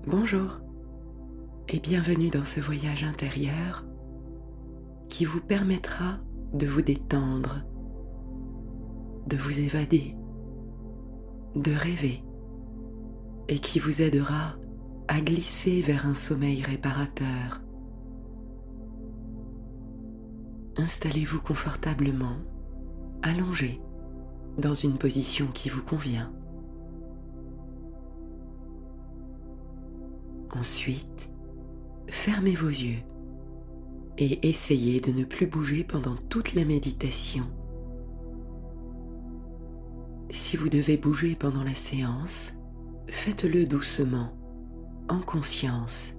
Bonjour et bienvenue dans ce voyage intérieur qui vous permettra de vous détendre, de vous évader, de rêver et qui vous aidera à glisser vers un sommeil réparateur. Installez-vous confortablement, allongé, dans une position qui vous convient. Ensuite, fermez vos yeux et essayez de ne plus bouger pendant toute la méditation. Si vous devez bouger pendant la séance, faites-le doucement, en conscience.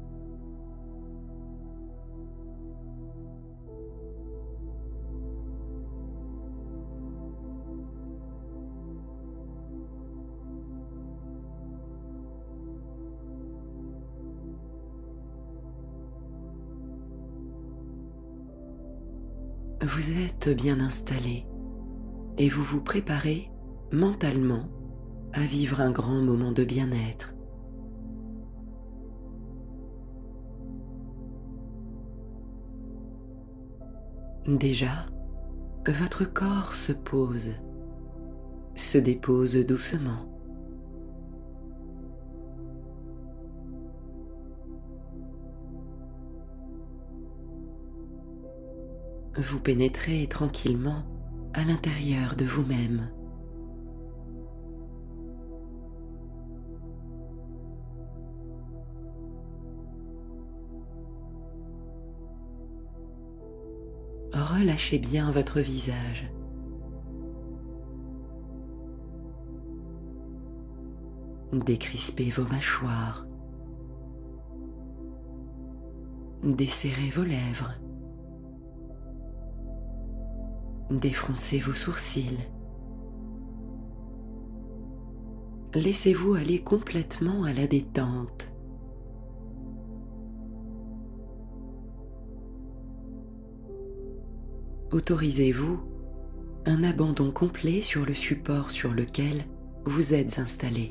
Vous êtes bien installé et vous vous préparez mentalement à vivre un grand moment de bien-être. Déjà, votre corps se pose, se dépose doucement. Vous pénétrez tranquillement à l'intérieur de vous-même. Relâchez bien votre visage. Décrispez vos mâchoires. Desserrez vos lèvres. Défroncez vos sourcils. Laissez-vous aller complètement à la détente. Autorisez-vous un abandon complet sur le support sur lequel vous êtes installé.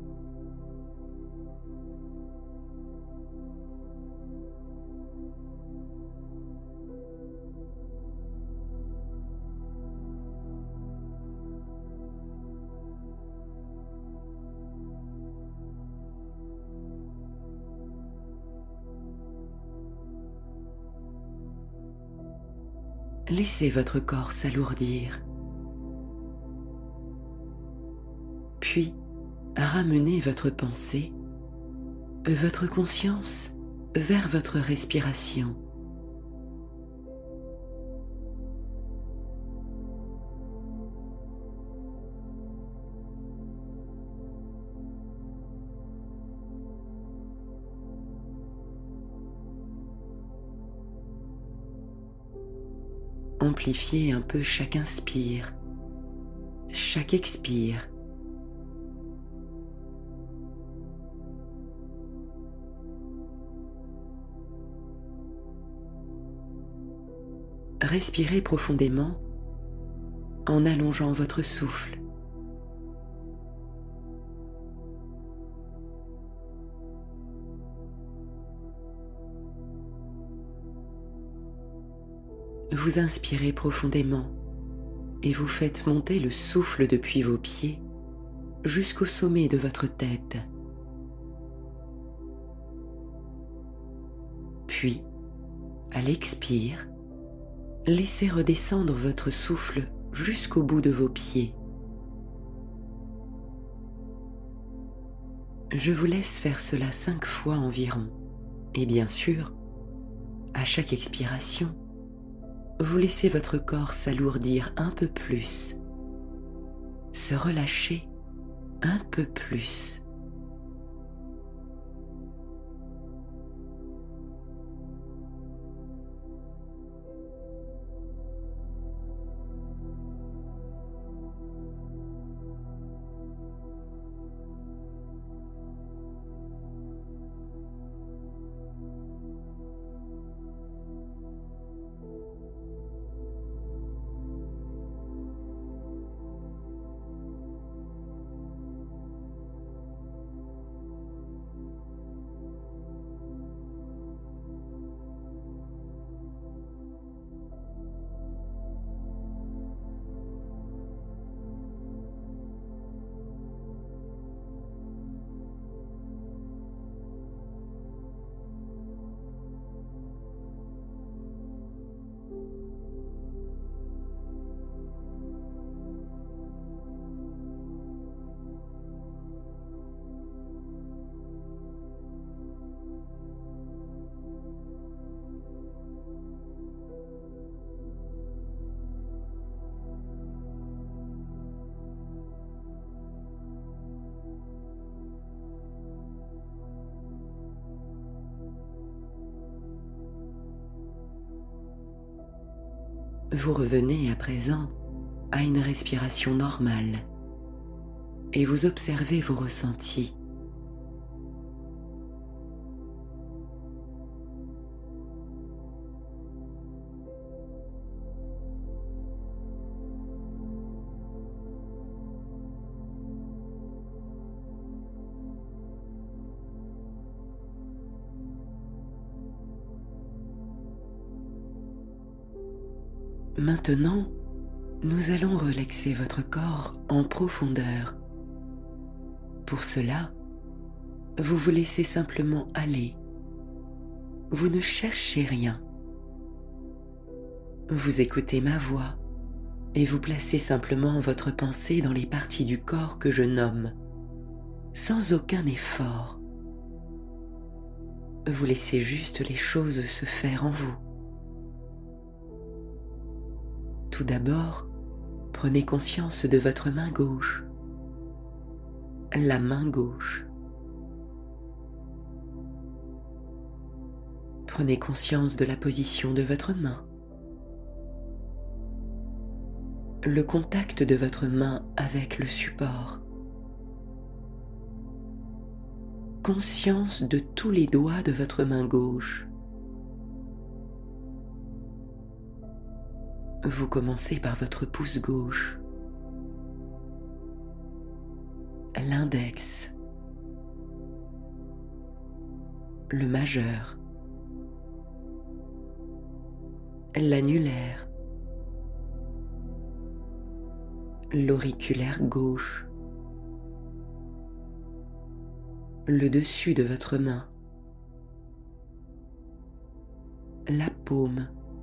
Laissez votre corps s'alourdir. Puis, ramenez votre pensée, votre conscience vers votre respiration. Amplifiez un peu chaque inspire, chaque expire. Respirez profondément en allongeant votre souffle. Vous inspirez profondément et vous faites monter le souffle depuis vos pieds jusqu'au sommet de votre tête. Puis, à l'expire, laissez redescendre votre souffle jusqu'au bout de vos pieds. Je vous laisse faire cela 5 fois environ. Et bien sûr, à chaque expiration, vous laissez votre corps s'alourdir un peu plus, se relâcher un peu plus. Vous revenez à présent à une respiration normale et vous observez vos ressentis. Maintenant, nous allons relaxer votre corps en profondeur. Pour cela, vous vous laissez simplement aller. Vous ne cherchez rien. Vous écoutez ma voix et vous placez simplement votre pensée dans les parties du corps que je nomme, sans aucun effort. Vous laissez juste les choses se faire en vous. Tout d'abord, prenez conscience de votre main gauche, la main gauche. Prenez conscience de la position de votre main, le contact de votre main avec le support. Conscience de tous les doigts de votre main gauche. Vous commencez par votre pouce gauche, l'index, le majeur, l'annulaire, l'auriculaire gauche, le dessus de votre main, la paume.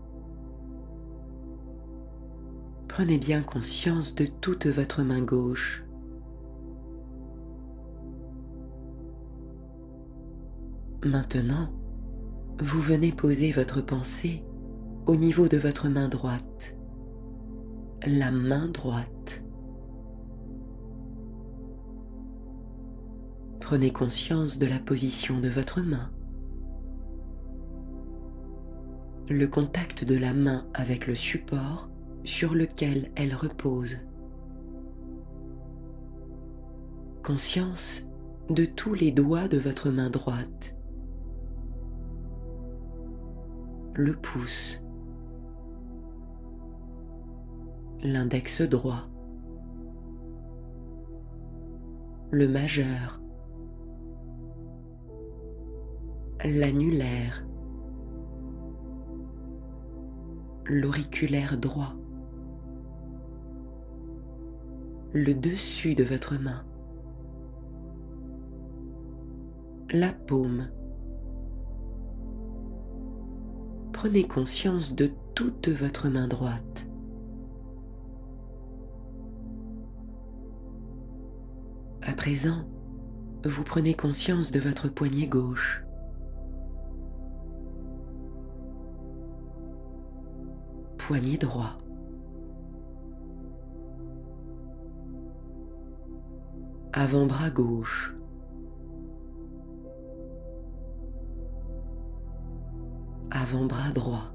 Prenez bien conscience de toute votre main gauche. Maintenant, vous venez poser votre pensée au niveau de votre main droite, la main droite. Prenez conscience de la position de votre main, le contact de la main avec le support sur lequel elle repose. Conscience de tous les doigts de votre main droite, le pouce, l'index droit, le majeur, l'annulaire, l'auriculaire droit, le dessus de votre main, la paume. Prenez conscience de toute votre main droite. À présent, vous prenez conscience de votre poignet gauche, poignet droit, avant-bras gauche, avant-bras droit,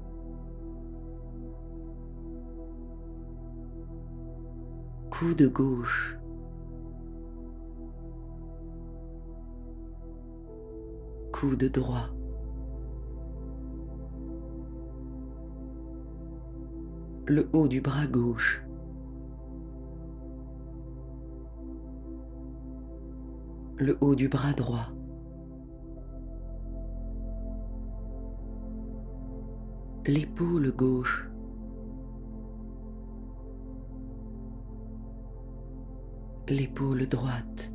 coude gauche, coude droit, le haut du bras gauche, le haut du bras droit, l'épaule gauche, l'épaule droite,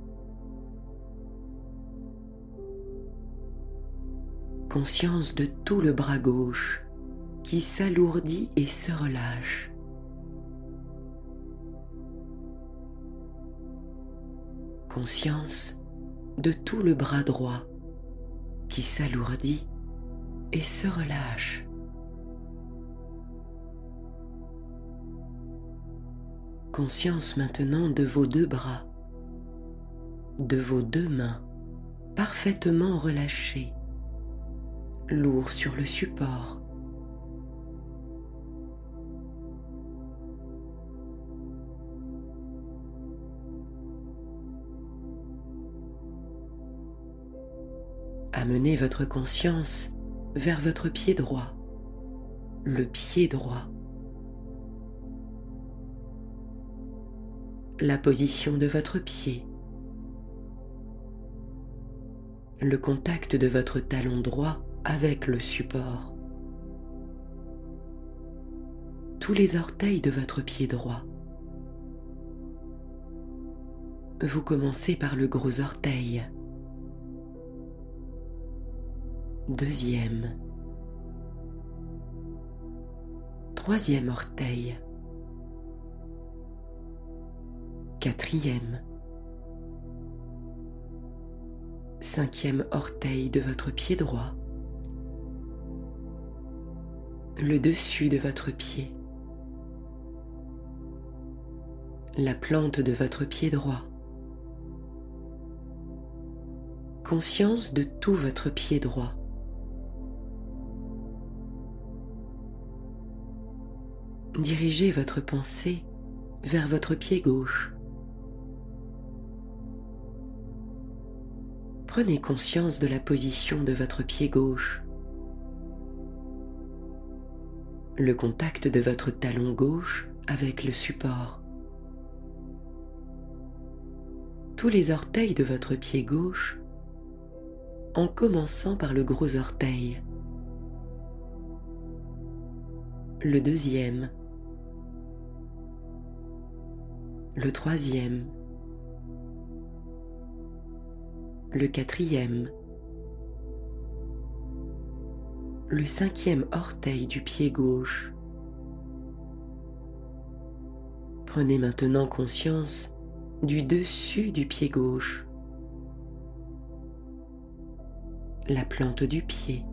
conscience de tout le bras gauche qui s'alourdit et se relâche. Conscience de tout le bras droit qui s'alourdit et se relâche. Conscience maintenant de vos deux bras, de vos deux mains parfaitement relâchées, lourds sur le support. Amenez votre conscience vers votre pied droit, le pied droit. La position de votre pied, le contact de votre talon droit avec le support, tous les orteils de votre pied droit. Vous commencez par le gros orteil, deuxième, troisième orteil, quatrième, cinquième orteil de votre pied droit, le dessus de votre pied, la plante de votre pied droit. Conscience de tout votre pied droit. Dirigez votre pensée vers votre pied gauche. Prenez conscience de la position de votre pied gauche, le contact de votre talon gauche avec le support, tous les orteils de votre pied gauche en commençant par le gros orteil, le deuxième, le troisième, le quatrième, le cinquième orteil du pied gauche. Prenez maintenant conscience du dessus du pied gauche, la plante du pied,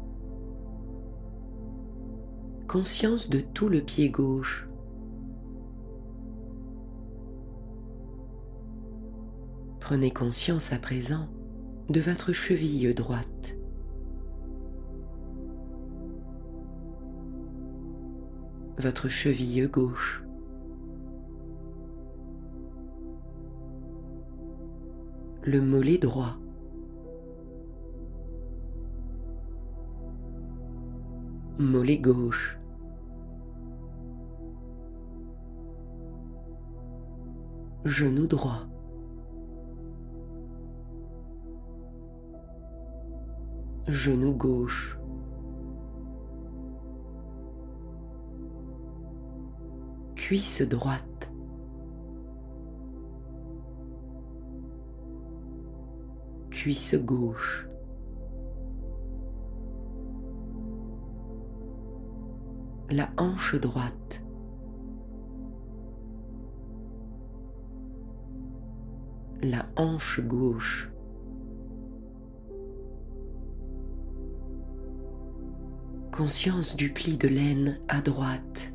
conscience de tout le pied gauche. Prenez conscience à présent de votre cheville droite. Votre cheville gauche. Le mollet droit. Mollet gauche. Genou droit. Genou gauche. Cuisse droite. Cuisse gauche. La hanche droite. La hanche gauche. Conscience du pli de laine à droite.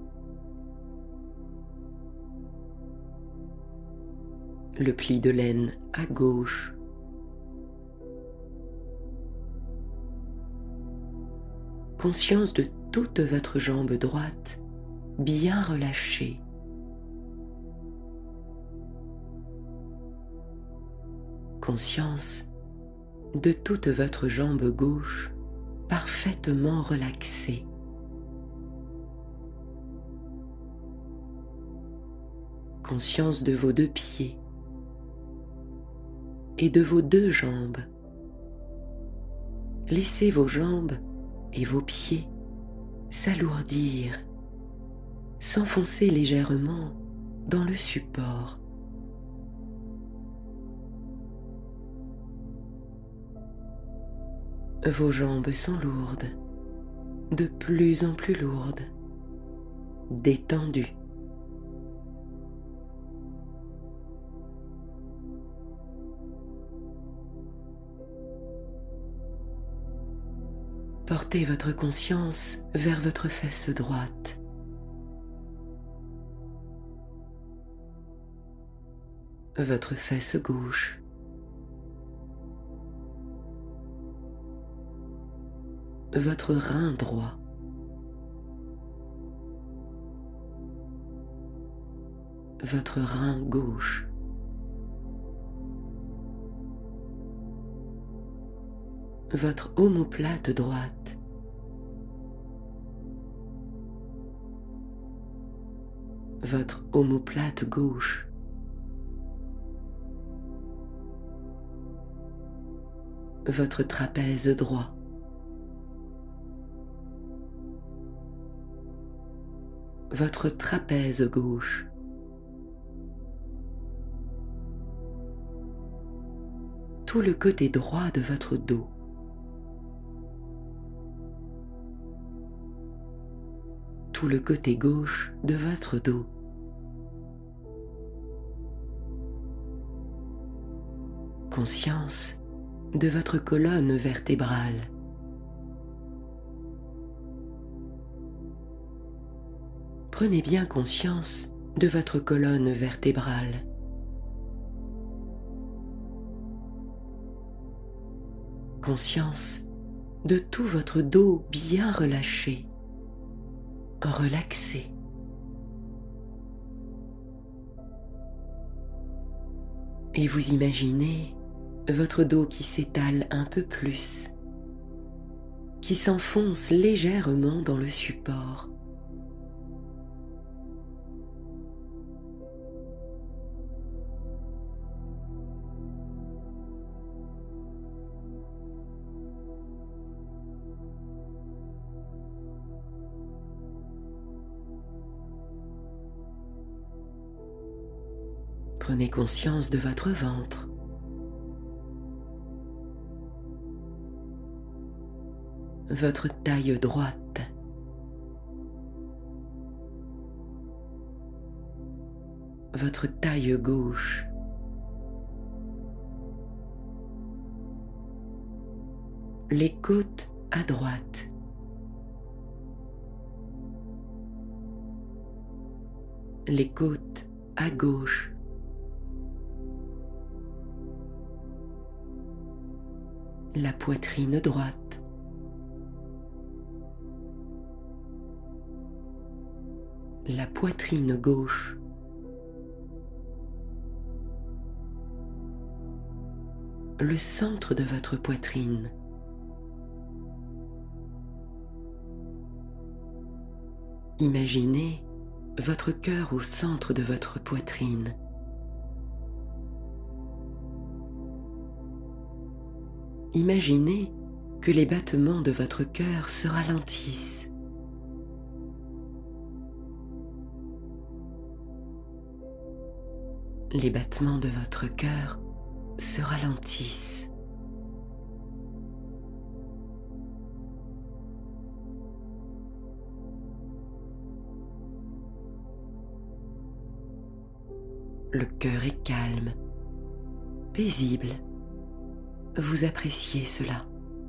Le pli de laine à gauche. Conscience de toute votre jambe droite bien relâchée. Conscience de toute votre jambe gauche parfaitement relaxée. Conscience de vos deux pieds et de vos deux jambes. Laissez vos jambes et vos pieds s'alourdir, s'enfoncer légèrement dans le support. Vos jambes sont lourdes, de plus en plus lourdes, détendues. Portez votre conscience vers votre fesse droite. Votre fesse gauche. Votre rein droit. Votre rein gauche. votre omoplate droite, votre omoplate gauche, votre trapèze droit, votre trapèze gauche, tout le côté droit de votre dos, tout le côté gauche de votre dos, conscience de votre colonne vertébrale, prenez bien conscience de votre colonne vertébrale. Conscience de tout votre dos bien relâché, relaxé. Et vous imaginez votre dos qui s'étale un peu plus, qui s'enfonce légèrement dans le support. Prenez conscience de votre ventre. Votre taille droite. Votre taille gauche. Les côtes à droite. Les côtes à gauche. La poitrine droite. La poitrine gauche. Le centre de votre poitrine. Imaginez votre cœur au centre de votre poitrine. Imaginez que les battements de votre cœur se ralentissent. Les battements de votre cœur se ralentissent. Le cœur est calme, paisible. Vous appréciez cela.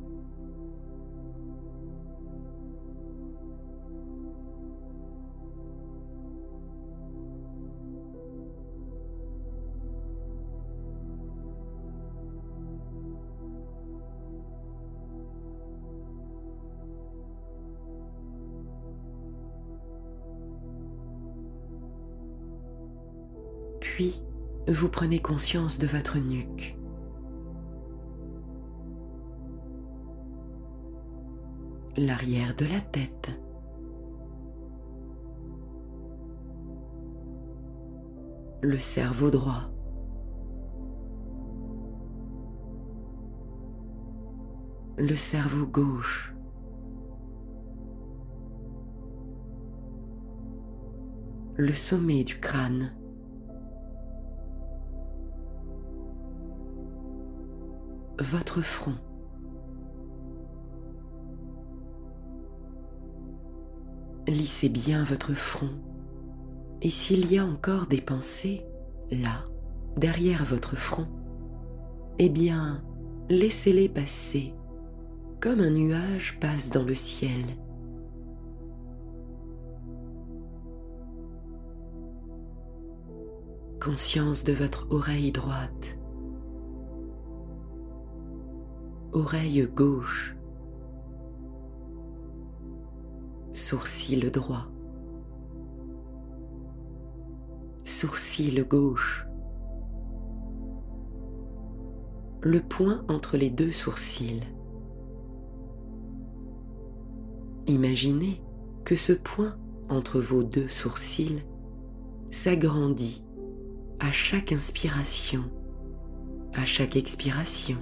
Puis, vous prenez conscience de votre nuque. L'arrière de la tête. Le cerveau droit. Le cerveau gauche. Le sommet du crâne. Votre front. Lissez bien votre front, et s'il y a encore des pensées, là, derrière votre front, eh bien, laissez-les passer, comme un nuage passe dans le ciel. Conscience de votre oreille droite, oreille gauche, sourcil droit, sourcil gauche, le point entre les deux sourcils, Imaginez que ce point entre vos deux sourcils s'agrandit à chaque inspiration, à chaque expiration.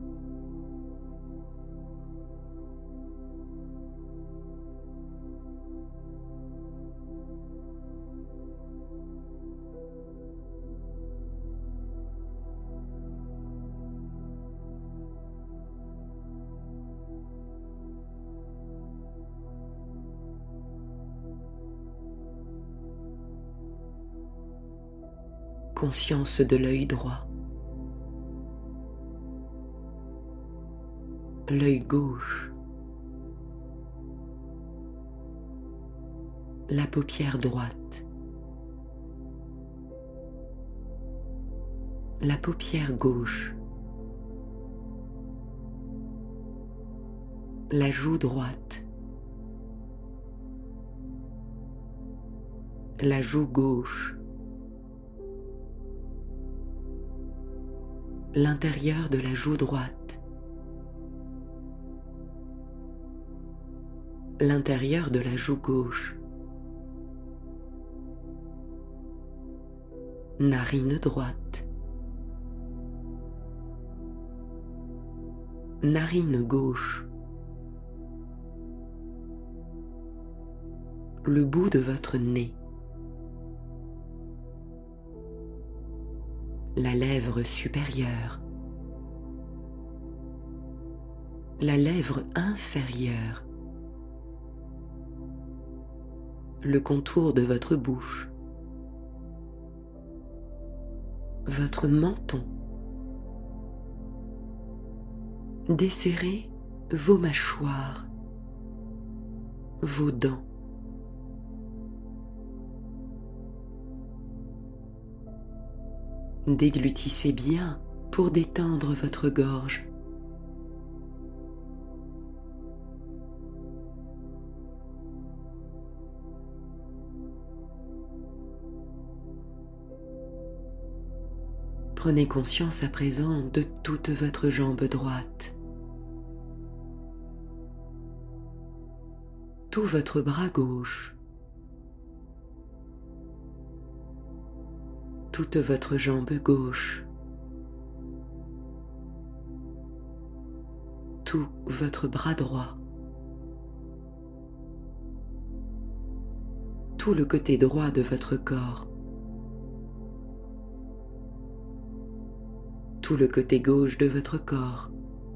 Conscience de l'œil droit, l'œil gauche, la paupière droite, la paupière gauche, la joue droite, la joue gauche, l'intérieur de la joue droite, l'intérieur de la joue gauche, narine droite, narine gauche, le bout de votre nez, la lèvre supérieure, la lèvre inférieure, le contour de votre bouche, votre menton. Desserrez vos mâchoires, vos dents. Déglutissez bien pour détendre votre gorge. Prenez conscience à présent de toute votre jambe droite, tout votre bras gauche, toute votre jambe gauche, tout votre bras droit, tout le côté droit de votre corps, tout le côté gauche de votre corps,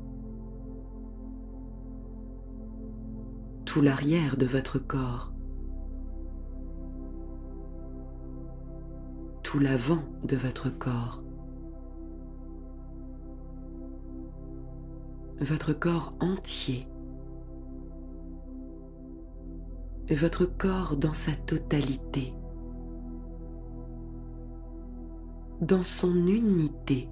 tout l'arrière de votre corps, tout l'avant de votre corps, votre corps entier, votre corps dans sa totalité, dans son unité.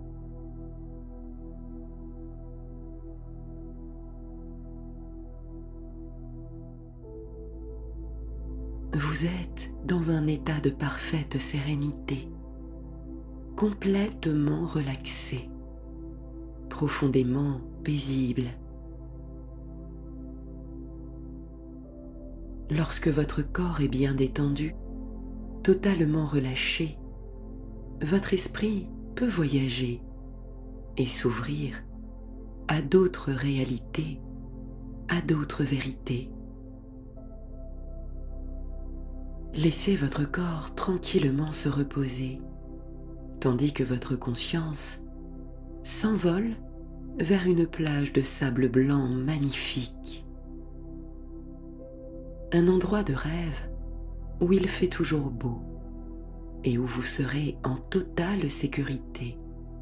Vous êtes dans un état de parfaite sérénité, complètement relaxé, profondément paisible. Lorsque votre corps est bien détendu, totalement relâché, votre esprit peut voyager et s'ouvrir à d'autres réalités, à d'autres vérités. Laissez votre corps tranquillement se reposer, tandis que votre conscience s'envole vers une plage de sable blanc magnifique. Un endroit de rêve où il fait toujours beau et où vous serez en totale sécurité.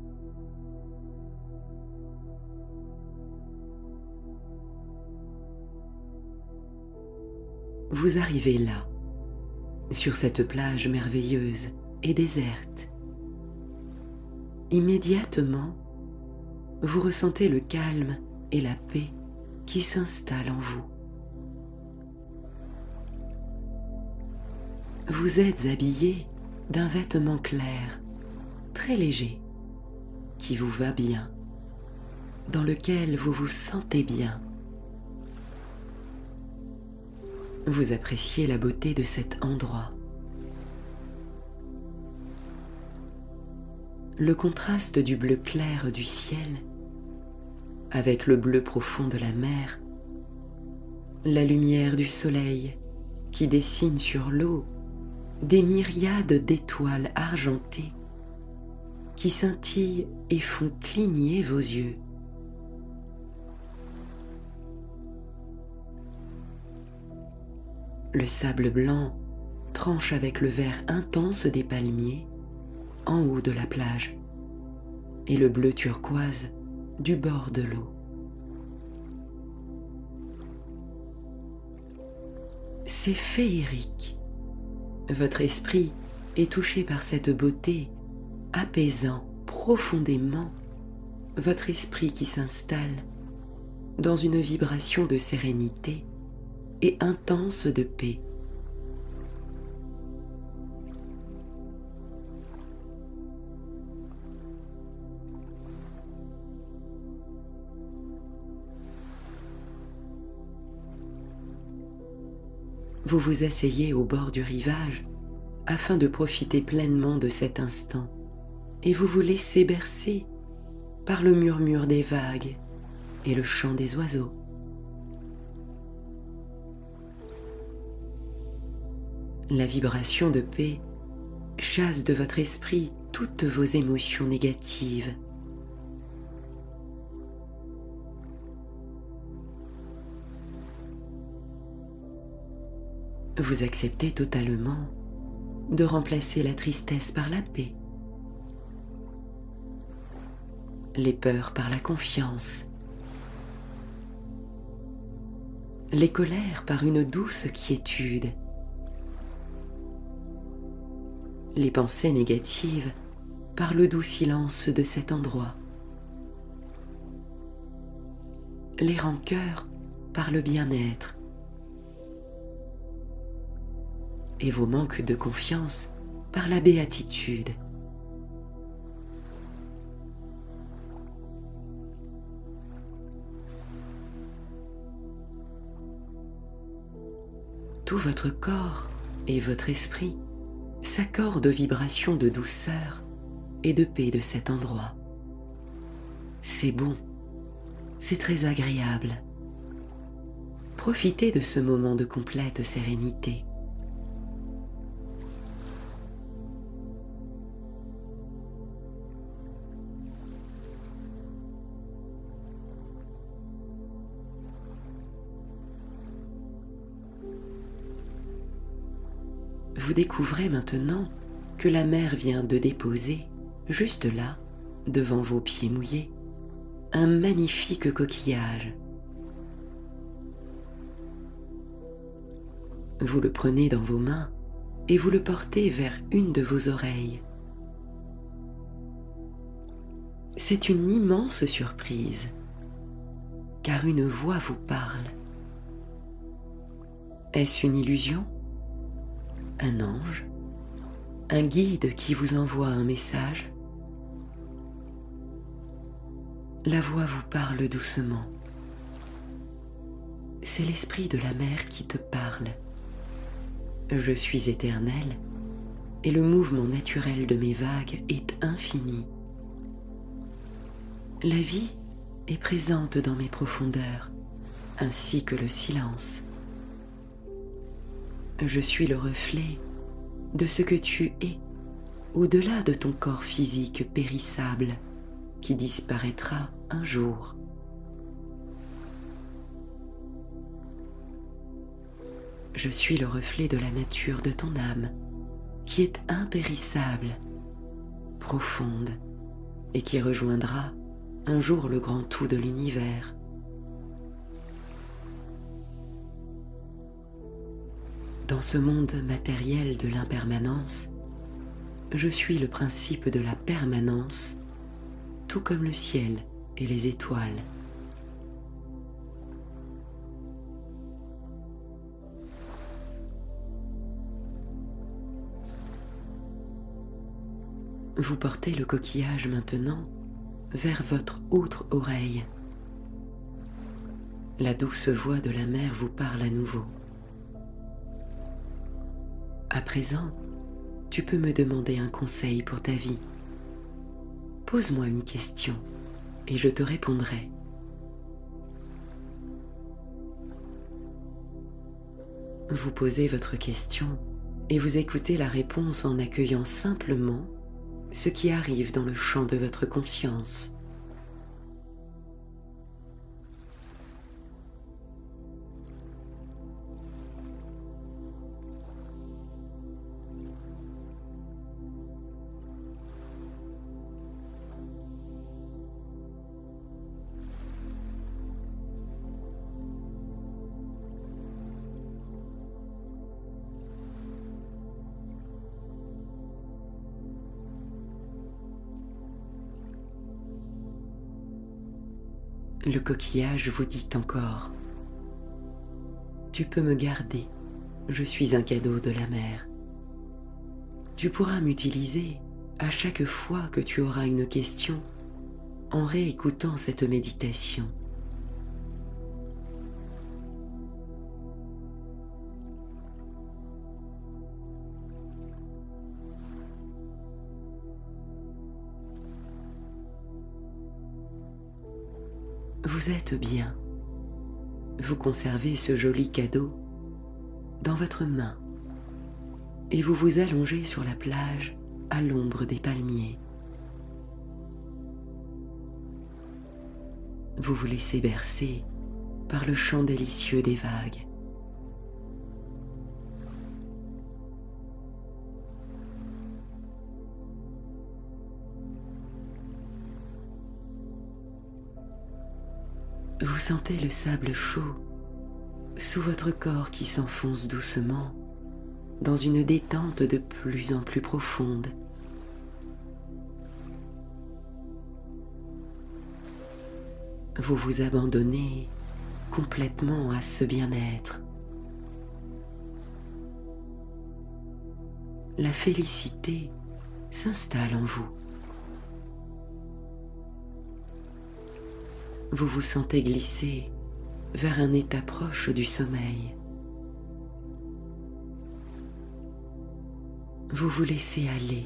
Vous arrivez là, sur cette plage merveilleuse et déserte. Immédiatement, vous ressentez le calme et la paix qui s'installent en vous. Vous êtes habillé d'un vêtement clair, très léger, qui vous va bien, dans lequel vous vous sentez bien. Vous appréciez la beauté de cet endroit. Le contraste du bleu clair du ciel avec le bleu profond de la mer, la lumière du soleil qui dessine sur l'eau des myriades d'étoiles argentées qui scintillent et font cligner vos yeux. Le sable blanc tranche avec le vert intense des palmiers en haut de la plage et le bleu turquoise du bord de l'eau. C'est féerique. Votre esprit est touché par cette beauté, apaisant profondément votre esprit qui s'installe dans une vibration de sérénité et intense de paix. Vous vous asseyez au bord du rivage afin de profiter pleinement de cet instant et vous vous laissez bercer par le murmure des vagues et le chant des oiseaux. La vibration de paix chasse de votre esprit toutes vos émotions négatives. Vous acceptez totalement de remplacer la tristesse par la paix, les peurs par la confiance, les colères par une douce quiétude, les pensées négatives par le doux silence de cet endroit, les rancœurs par le bien-être, et vos manques de confiance par la béatitude. Tout votre corps et votre esprit s'accordent aux vibrations de douceur et de paix de cet endroit. C'est bon, c'est très agréable. Profitez de ce moment de complète sérénité. Vous découvrez maintenant que la mer vient de déposer, juste là, devant vos pieds mouillés, un magnifique coquillage. Vous le prenez dans vos mains et vous le portez vers une de vos oreilles. C'est une immense surprise, car une voix vous parle. Est-ce une illusion ? Un ange, un guide qui vous envoie un message? La voix vous parle doucement. C'est l'esprit de la mer qui te parle. Je suis éternel et le mouvement naturel de mes vagues est infini. La vie est présente dans mes profondeurs, ainsi que le silence. Je suis le reflet de ce que tu es, au-delà de ton corps physique périssable qui disparaîtra un jour. Je suis le reflet de la nature de ton âme, qui est impérissable, profonde, et qui rejoindra un jour le grand tout de l'univers. Dans ce monde matériel de l'impermanence, je suis le principe de la permanence, tout comme le ciel et les étoiles. Vous portez le coquillage maintenant vers votre autre oreille. La douce voix de la mer vous parle à nouveau. À présent, tu peux me demander un conseil pour ta vie. Pose-moi une question et je te répondrai. Vous posez votre question et vous écoutez la réponse en accueillant simplement ce qui arrive dans le champ de votre conscience. Le coquillage vous dit encore: tu peux me garder, je suis un cadeau de la mer. Tu pourras m'utiliser à chaque fois que tu auras une question en réécoutant cette méditation. Vous êtes bien. Vous conservez ce joli cadeau dans votre main et vous vous allongez sur la plage à l'ombre des palmiers. Vous vous laissez bercer par le chant délicieux des vagues. Vous sentez le sable chaud sous votre corps qui s'enfonce doucement dans une détente de plus en plus profonde. Vous vous abandonnez complètement à ce bien-être. La félicité s'installe en vous. Vous vous sentez glisser vers un état proche du sommeil. Vous vous laissez aller.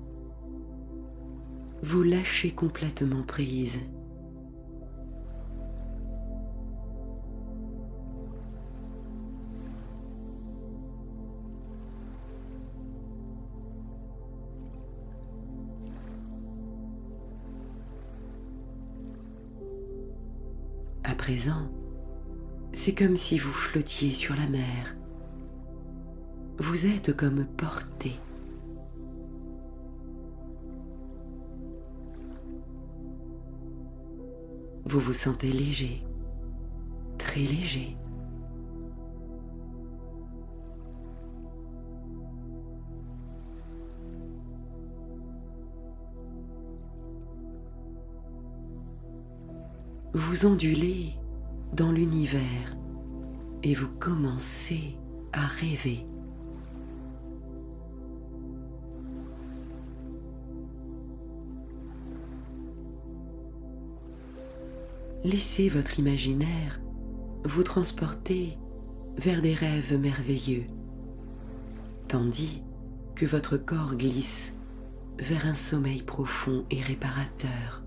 Vous lâchez complètement prise. À présent, c'est comme si vous flottiez sur la mer. Vous êtes comme porté. Vous vous sentez léger, très léger. Vous ondulez dans l'univers et vous commencez à rêver. Laissez votre imaginaire vous transporter vers des rêves merveilleux, tandis que votre corps glisse vers un sommeil profond et réparateur.